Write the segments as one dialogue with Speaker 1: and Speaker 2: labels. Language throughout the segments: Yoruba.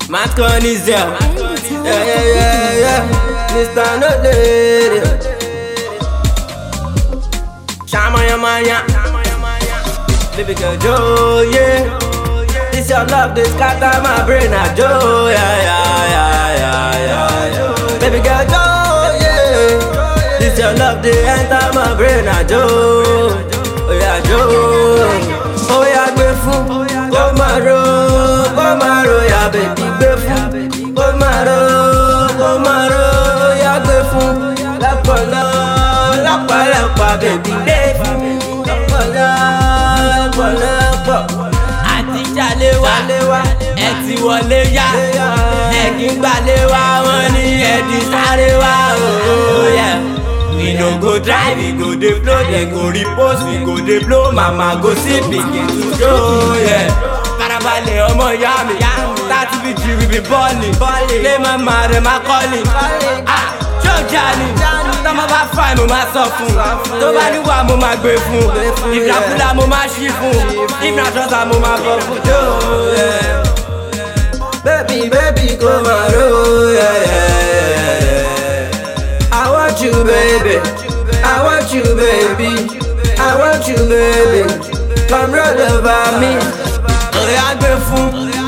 Speaker 1: Matcon is there. Yeah. Mr. No Lady. Shamaya. Baby girl Joe, yeah. This your love, this scatter my brain, Joe, yeah. Baby girl Joe, yeah. This your love, they enter my brain, Joe, yeah, Joe. Oh yeah, gbé fún, kó máa ro, yeah, baby, gbé fún, kó máa ro, yeah, gbé fún, lápàlọ́pàá, baby, gbé fún, lápàlọ́pàá. Àti jalè wá, ẹ ti wọlé yá, ẹ kì í gbalé wá, wọ́n ní ẹ ti sáré wá, oh yeah. We no go drive, we go dey flow, then go repost, we go dey blow, mama go see pikin to show, yeah. Farabalẹ̀ ọmọ ìyá mi, 30 BG we be balling, lé mama rẹ̀ má calling, ṣó jalè, tọ́mọ bá fine mo máa sọ fún, tó bá níwà mo máa gbé fún, ìfìlàkúlà mo máa ṣí fún, ìfìlàṣọ́sà mo máa bọ̀ fún, jó, yeah. Baby, come on, yeah. I want you, baby. I want you, baby. I want you, baby. Come roll over me. Oya gbé fún,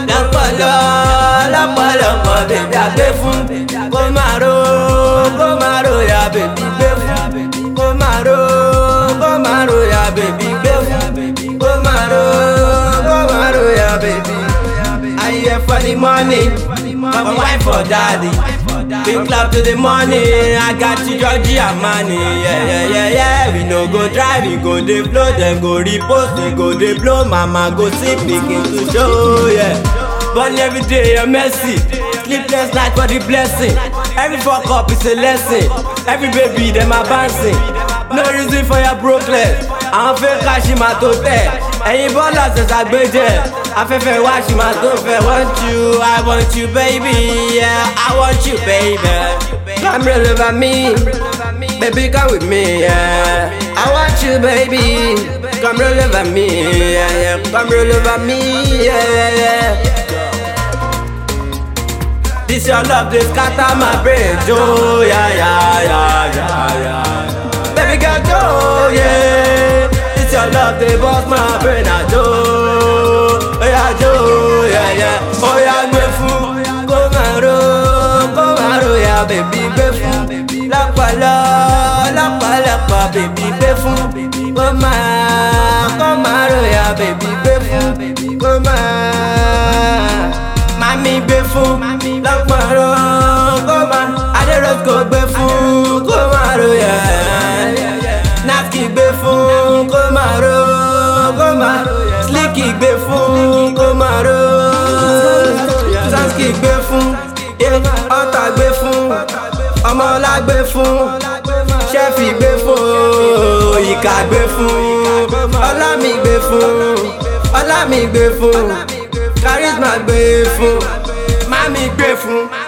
Speaker 1: lápàlọ́pàá, baby, a gbé fún. Kó máa ro, ya baby, gbé fún. Kó máa ro, ya baby, gbé fún. Kó máa ro, ya baby. I here for the money, my wife or daddy. Big clap to the money, I got you Georgie and money, yeah. We no go drive, we go dey flow, then go repost, we go dey blow, mama go see pikin to show, yeah. Born every day a mercy, sleepless night for the blessing. Every fuck up is a lesson, every baby them a bouncing. No reason for your brokenness, àwọn fẹ́ ká ṣì máa tó tẹ̀. Ẹ̀yin bọ́lá ṣẹ̀ṣà gbé jẹ́, afẹ́fẹ́ wá ṣì máa tó fẹ́. I want you baby, yeah, I want you baby. Come roll over me, baby come with me, yeah. I want you baby, come roll over me, yeah. Come roll over me, yeah. This your love, this scatter my brain, Joe, yeah. Baby girl, Joe, yeah. This your love, they bust my brain, Joe, yeah. Oh yeah, gbé fún, kó máa ro, yeah, baby, gbé fún. Lápàlọ́pàá, baby, gbé fún. Kó máa ro, yeah, baby, gbé fún. Kó máa, mami gbé fún. Lápàlọ́, kó máa, Adéròkò gbé fún. Kó máa ro, yeah. Nasky gbé fún, kó máa ro, Slicky gbé fún, kó máa ro, Sansky gbé fún, Ọ̀tà gbé fún, Ọmọọlá gbé fún, Ṣẹ́fì gbé fún, Ìkà gbé fún, Ọlámi gbé fún, Charisma gbé fún, Mami gbé fún.